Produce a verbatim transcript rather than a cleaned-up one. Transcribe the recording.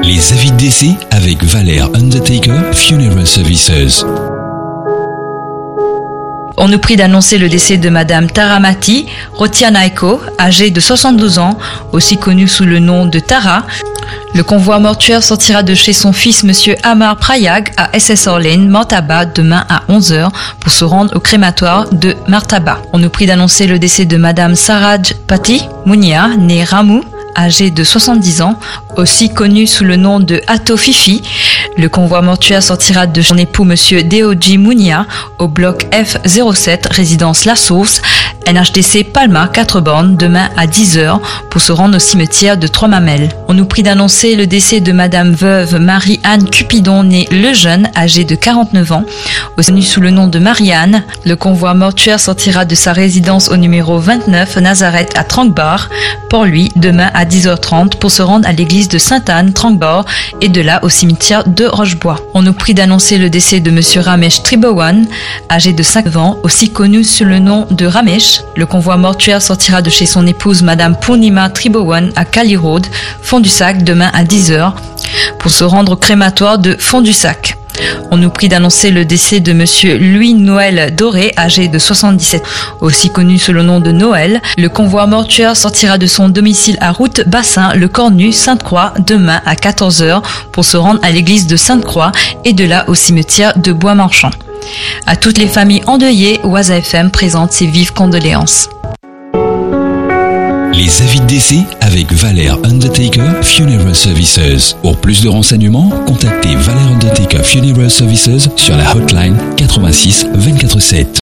Les avis de décès avec Valère Undertaker Funeral Services. On nous prie d'annoncer le décès de Madame Taramati Rotianaiko, âgée de soixante-douze ans, aussi connue sous le nom de Tara. Le convoi mortuaire sortira de chez son fils Monsieur Amar Prayag à S S R Lane, Martaba, demain à onze heures pour se rendre au crématoire de Martaba. On nous prie d'annoncer le décès de Madame Saraj Pati Munia, née Ramu, âgée de soixante-dix ans, aussi connue sous le nom de Ato Fifi. Le convoi mortuaire sortira de son époux Monsieur Deoji Munia au bloc F zéro sept, résidence La Source, N H D C Palma, quatre bornes, demain à dix heures pour se rendre au cimetière de Trois-Mamelles. On nous prie d'annoncer le décès de Madame veuve Marie-Anne Cupidon, née Lejeune, âgée de quarante-neuf ans, aussi connue sous le nom de Marianne. Le convoi mortuaire sortira de sa résidence au numéro vingt-neuf Nazareth à Tranquebar, Port-Louis, demain à dix heures trente pour se rendre à l'église de Sainte-Anne, Tranquebar, et de là au cimetière de Rochebois. On nous prie d'annoncer le décès de Monsieur Ramesh Tribowan, âgé de cinquante ans, aussi connu sous le nom de Ramesh. Le convoi mortuaire sortira de chez son épouse Madame Purnima Tribowan à Cali Road, Fond-du-Sac, demain à dix heures pour se rendre au crématoire de Fond-du-Sac. On nous prie d'annoncer le décès de Monsieur Louis-Noël Doré, âgé de soixante-dix-sept ans, aussi connu sous le nom de Noël. Le convoi mortuaire sortira de son domicile à Route Bassin, Le Cornu, Sainte-Croix, demain à quatorze heures pour se rendre à l'église de Sainte-Croix et de là au cimetière de Bois-Marchand. À toutes les familles endeuillées, Waza F M présente ses vives condoléances. Les avis de décès avec Valère Undertaker Funeral Services. Pour plus de renseignements, contactez Valère Undertaker Funeral Services sur la hotline quatre-vingt-six vingt-quatre sept.